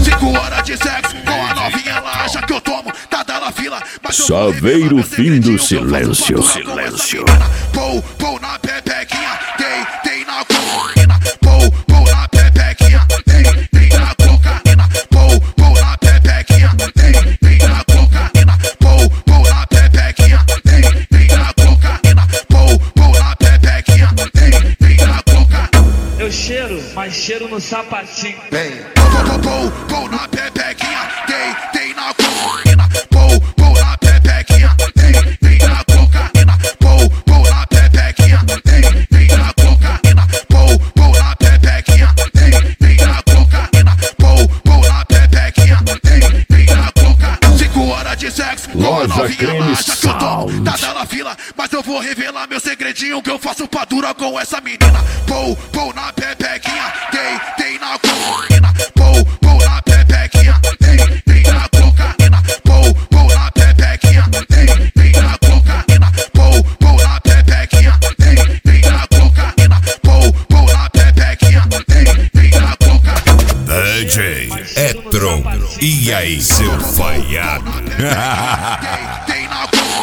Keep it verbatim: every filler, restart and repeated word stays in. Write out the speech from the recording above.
Cinco horas de sexo com a novinha, ela acha que eu tomo, tá dando fila. Saveiro fim do silêncio. Silêncio. Pou, pou na pepequinha, tem, tem na cocaína. Pou, pou na pepequinha, tem, tem na cocaína. Pou, pou na pepequinha, tem, tem na cocaína. Pou, pou na pepequinha, tem, tem na cocaína. Pou, pou na pepequinha, tem, tem na cocaína. Eu cheiro, mas cheiro no sapatinho. Vem. Pou, pou, pou, pou na pepequinha, tem, tem na cocaína. Pou, pou na pepequinha, tem, tem na cocaína. Pou, pou na pepequinha, tem, tem na cocaína. Pou, pou na pepequinha, tem, tem na cocaína. Pou, pou na pepequinha, tem, tem na cocaína. Cinco horas de sexo, Loja Creme acha que eu tomo, tá dando fila, mas eu vou revelar meu segredinho que eu faço pra dura com essa menina. Pou, pou na pepequinha, tem, tem na cocaína. Pou, pou na pepequinha, tem, tem na cocaína. Pou, pou na pepequinha, tem, tem na cocaína. Pou, pou na pepequinha, tem, tem na cocaína. Pou, pou na pepequinha, tem, tem na cocaína. D J Etron, e aí, seu falhado? Tem, tem na cocaína.